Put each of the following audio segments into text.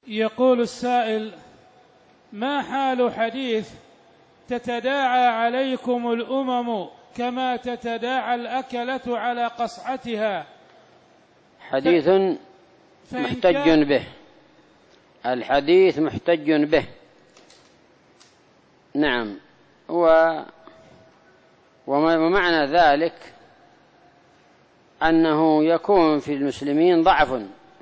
يقول السائل: ما حال حديث تتداعى عليكم الأمم كما تتداعى الأكلة على قصعتها؟ حديث محتج به، الحديث محتج به. نعم. ومعنى ذلك أنه يكون في المسلمين ضعف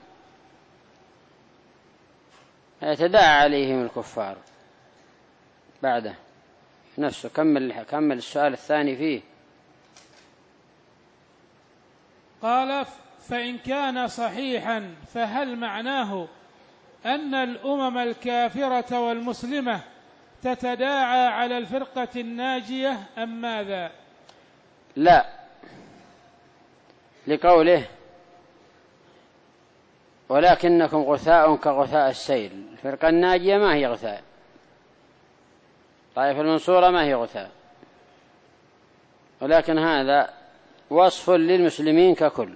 يتداعى عليهم الكفار. بعده نفسه كمل السؤال الثاني فيه. قال: فإن كان صحيحا فهل معناه أن الأمم الكافرة والمسلمة تتداعى على الفرقة الناجية أم ماذا؟ لا، لقوله: ولكنكم غثاء كغثاء السيل. الفرقة الناجية ما هي غثاء، طائفة المنصورة ما هي غثاء، ولكن هذا وصف للمسلمين ككل.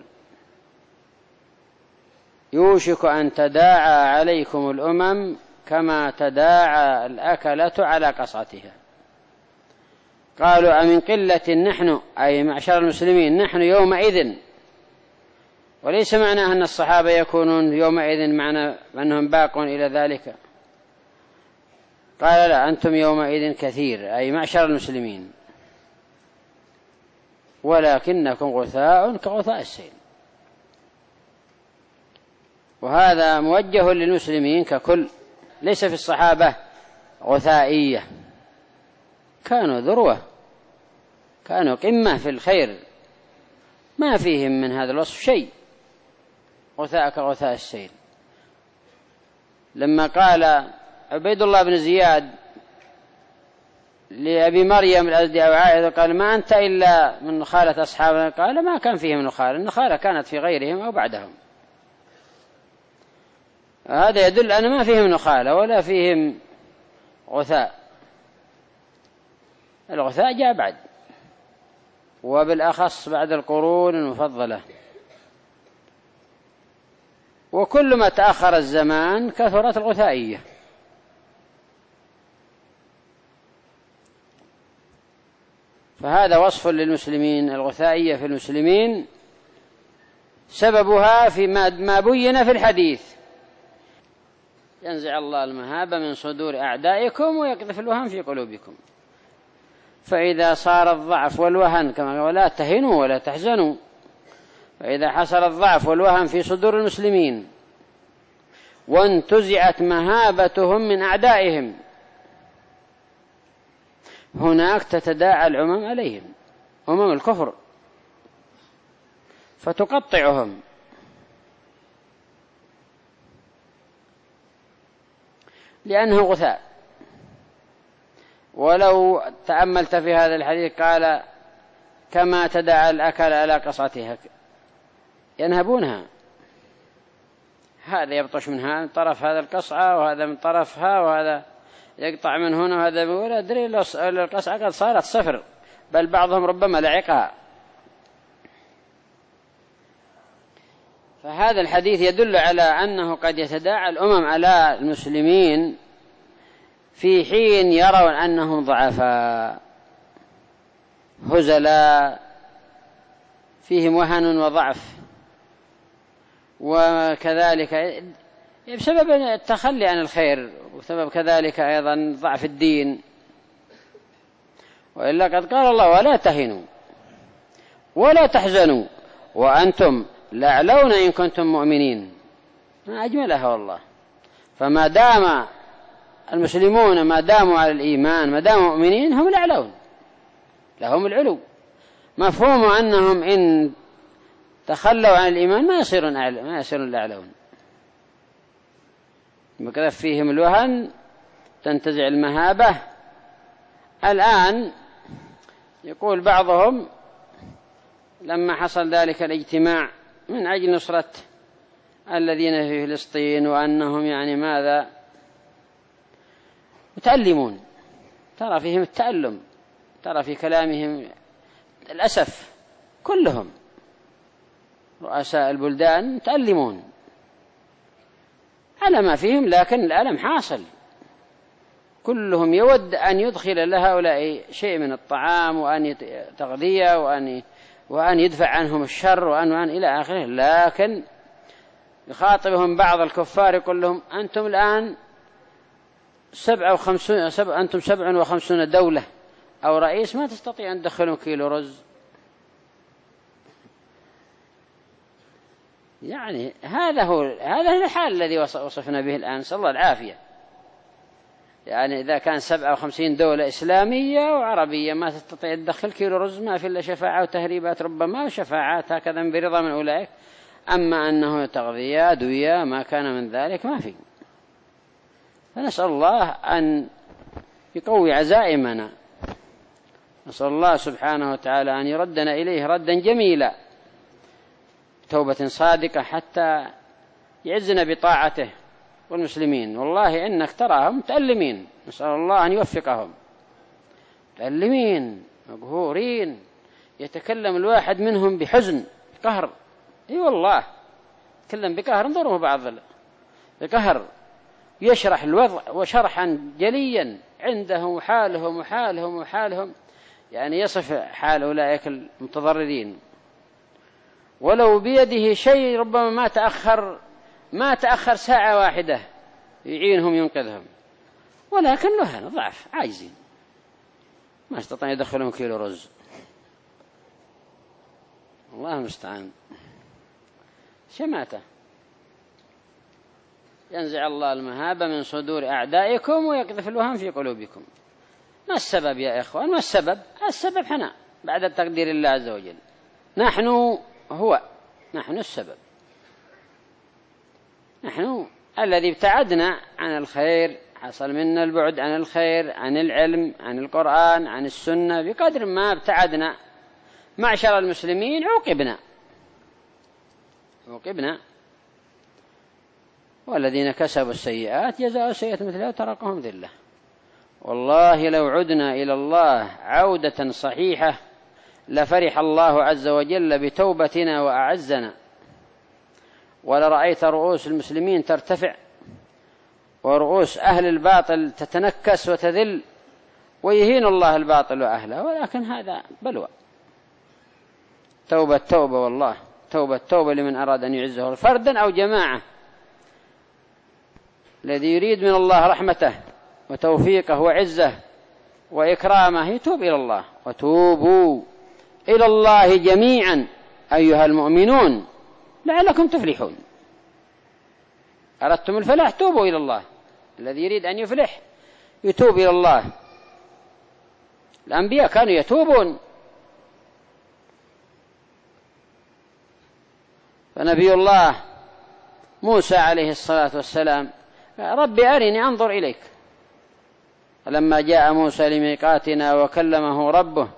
يوشك أن تداعى عليكم الأمم كما تداعى الأكلة على قصعتها. قالوا: أمن قلة نحن، أي معشر المسلمين، نحن يومئذ، وليس معناه أن الصحابة يكونون يومئذ معنى أنهم باقون إلى ذلك. قال: لا، أنتم يومئذ كثير، أي معشر المسلمين، ولكنكم غثاء كغثاء السيل. وهذا موجه للمسلمين ككل، ليس في الصحابة غثائية، كانوا ذروة، كانوا قمة في الخير، ما فيهم من هذا الوصف شيء. غثاء كغثاء السيل. لما قال عبيد الله بن زياد لأبي مريم الأزدي أو عائذة، قال: ما أنت إلا من نخالة أصحابنا، قال: ما كان فيهم نخالة، النخالة كانت في غيرهم أو بعدهم. هذا يدل أن ما فيهم نخالة ولا فيهم غثاء. الغثاء جاء بعد، وبالأخص بعد القرون المفضلة، وكل ما تأخر الزمان كثرت الغثائية. فهذا وصف للمسلمين، الغثائية في المسلمين سببها في ما بين في الحديث: ينزع الله المهابة من صدور أعدائكم ويقذف الوهن في قلوبكم. فإذا صار الضعف والوهن كما قال: لا تهنوا ولا تحزنوا. فإذا حصل الضعف والوهن في صدور المسلمين وانتزعت مهابتهم من أعدائهم، هناك تتداعى الأمم عليهم، أمم الكفر، فتقطعهم. لأنه غثاء. ولو تأملت في هذا الحديث قال: كما تداعى الأكل على قصعتها، ينهبونها، هذا يبطش منها من طرف هذا القصعة، وهذا من طرفها، وهذا يقطع من هنا، وهذا ولا أدري القصعة قد صارت صفر، بل بعضهم ربما لعقها. فهذا الحديث يدل على أنه قد يتداعى الأمم على المسلمين في حين يرون أنهم ضعفاء هزلاء فيهم وهن وضعف، وكذلك بسبب التخلي عن الخير، وسبب كذلك أيضا ضعف الدين. وإلا قد قال الله: ولا تهنوا ولا تحزنوا وأنتم لأعلون إن كنتم مؤمنين. ما أجملها والله. فما دام المسلمون ما داموا على الإيمان، ما داموا مؤمنين، هم الأعلون، لهم العلو. مفهوم أنهم إن تخلوا عن الإيمان ما يصيرون الأعلون. بقذف فيهم الوهن، تنتزع المهابة. الآن يقول بعضهم لما حصل ذلك الاجتماع من أجل نصرة الذين في فلسطين، وأنهم يعني ماذا متألمون، ترى فيهم التألم، ترى في كلامهم الأسف، كلهم رؤساء البلدان متألمون. على ما فيهم، لكن الألم حاصل. كلهم يود أن يدخل لهؤلاء شيء من الطعام وأن تغذية وأن يدفع عنهم الشر وأن إلى آخره، لكن يخاطبهم بعض الكفار يقول لهم أنتم الآن 57 دولة أو رئيس، ما تستطيع أن تدخلوا كيلو رز. يعني هذا الحال الذي وصفنا به الآن، نسأل الله العافية. يعني إذا كان 57 دولة إسلامية وعربية ما تستطيع تدخل كيلو رز، ما في إلا شفاعة وتهريبات ربما وشفاعات هكذا برضا من أولئك، أما أنه تغذية أدوية ما كان من ذلك ما في. فنسأل الله أن يقوي عزائمنا، نسأل الله سبحانه وتعالى أن يردنا إليه ردا جميلا، توبة صادقة، حتى يعزنا بطاعته والمسلمين. والله إنك تراهم متألمين، نسأل الله أن يوفقهم، متألمين مقهورين، يتكلم الواحد منهم بحزن بقهر. والله يتكلم بقهر، انظروا بعض بقهر، يشرح الوضع وشرحا جليا عندهم حالهم، يعني يصف حال أولئك المتضررين، ولو بيده شيء ربما ما تأخر ساعة واحدة يعينهم ينقذهم، ولكن له ضعف، عاجزين، ما استطاع يدخلهم كيلو رز. الله المستعان. شماتة ينزع الله المهابة من صدور أعدائكم ويقذف الوهن في قلوبكم. ما السبب يا إخوان؟ ما السبب؟ السبب حنا بعد تقدير الله عز وجل، نحن السبب، نحن الذي ابتعدنا عن الخير، حصل منا البعد عن الخير، عن العلم، عن القرآن، عن السنة. بقدر ما ابتعدنا معشر المسلمين عوقبنا، والذين كسبوا السيئات جزاء سيئة مثلها وتركهم ذلة. والله لو عدنا إلى الله عودة صحيحة لفرح الله عز وجل بتوبتنا وأعزنا، ولرأيت رؤوس المسلمين ترتفع ورؤوس أهل الباطل تتنكس وتذل، ويهين الله الباطل وأهله. ولكن هذا بلوى. توبة والله، توبة لمن أراد أن يعزه فردا أو جماعة. الذي يريد من الله رحمته وتوفيقه وعزه وإكرامه يتوب إلى الله. وتوبوا إلى الله جميعا أيها المؤمنون لعلكم تفلحون. أردتم الفلاح توبوا إلى الله. الذي يريد أن يفلح يتوب إلى الله. الأنبياء كانوا يتوبون، فنبي الله موسى عليه الصلاة والسلام رب أرني أنظر إليك، فلما جاء موسى لميقاتنا وكلمه ربه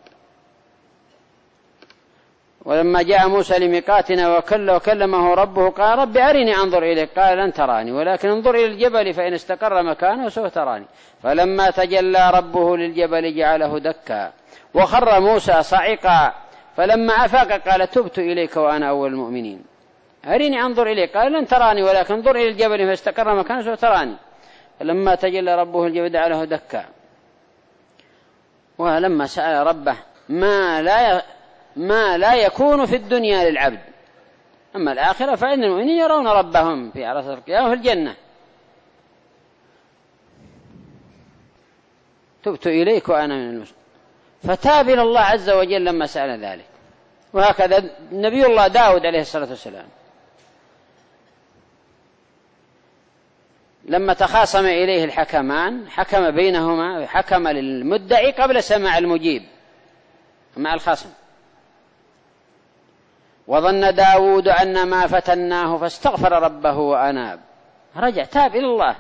وكلمه ربه قال رب أرني أنظر إليك، قال لن تراني ولكن انظر إلى الجبل فإن استقر مكانه سوف تراني. فلما تجلى ربه للجبل جعله دكا وخر موسى صعقا فلما أفاق قال تبت إليك وأنا أول المؤمنين. أرني أنظر إليك، قال لن تراني ولكن انظر إلى الجبل فإن استقر مكانه سوف تراني. فلما تجلى ربه الجبل جعله دكا. ولما سأل ربه ما لا يكون في الدنيا للعبد، أما الآخرة فإن المؤمنين يرون ربهم في عرصات القيامة في الجنة. تبت إليك وأنا من المسلمين، فتاب إلى الله عز وجل لما سأل ذلك. وهكذا نبي الله داود عليه الصلاة والسلام لما تخاصم إليه الحكمان حكم بينهما، حكم للمدعي قبل سماع المجيب مع الخصم. وظن داود أن ما فتناه فاستغفر ربه وأناب، رجع تاب إلى الله.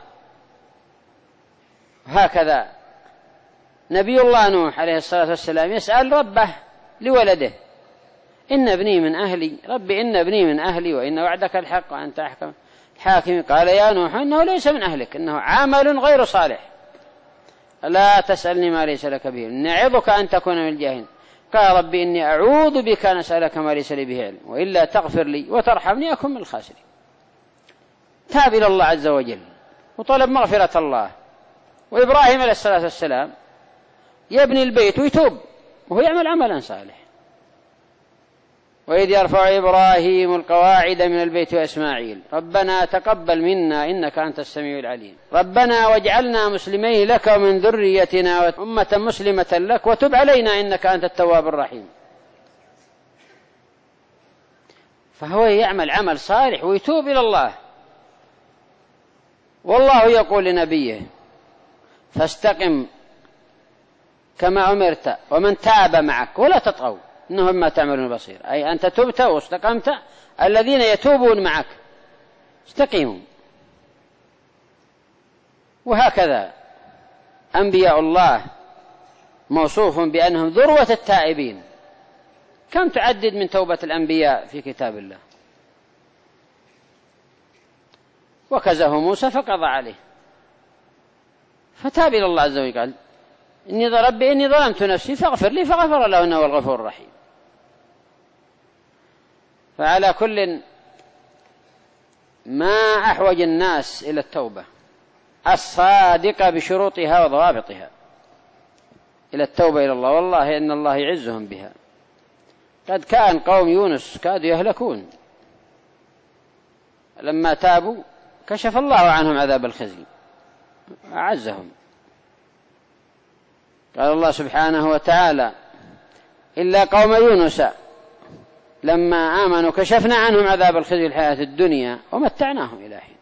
هكذا نبي الله نوح عليه الصلاة والسلام يسأل ربه لولده إن ابني من أهلي، ربي إن ابني من أهلي وإن وعدك الحق وأنت أحكم الحاكم. قال يا نوح إنه ليس من أهلك إنه عمل غير صالح، لا تسألني ما ليس لك به، نعظك أن تكون من الجاهلين. قال ربي إني أعوذ بك أن أسألك ما ليس لي به علم وإلا تغفر لي وترحمني أكن من الخاسرين. تاب إلى الله عز وجل وطلب مغفرة الله. وإبراهيم عليه الصلاة والسلام يبني البيت ويتوب وهو يعمل عملا صالح. وإذ يرفع إبراهيم القواعد من البيت وإسماعيل ربنا تقبل منا إنك أنت السميع العليم ربنا واجعلنا مسلمين لك ومن ذريتنا أمة مسلمة لك وتب علينا إنك أنت التواب الرحيم. فهو يعمل عمل صالح ويتوب إلى الله. والله يقول لنبيه فاستقم كما أمرت ومن تاب معك ولا تطغوا إنه بما تعملون بصير. أي أنت تبت واستقمت الذين يتوبون معك استقيموا. وهكذا أنبياء الله موصوف بأنهم ذروة التائبين. كم تعدد من توبة الأنبياء في كتاب الله. وكزه موسى فقضى عليه فتاب إلى الله عز وجل قال ربي إني ظلمت نفسي فاغفر لي فغفر له إنه هو الغفور الرحيم. فعلى كل ما أحوج الناس إلى التوبة الصادقة بشروطها وضوابطها، إلى التوبة إلى الله. والله إن الله يعزهم بها. قد كان قوم يونس كادوا يهلكون لما تابوا كشف الله عنهم عذاب الخزي أعزهم. قال الله سبحانه وتعالى إلا قوم يونس لما آمنوا كشفنا عنهم عذاب الخزي الحياة الدنيا ومتعناهم إلى حين.